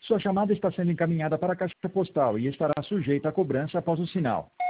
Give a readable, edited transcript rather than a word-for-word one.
Sua chamada está sendo encaminhada para a caixa postal e estará sujeita a cobrança após o sinal.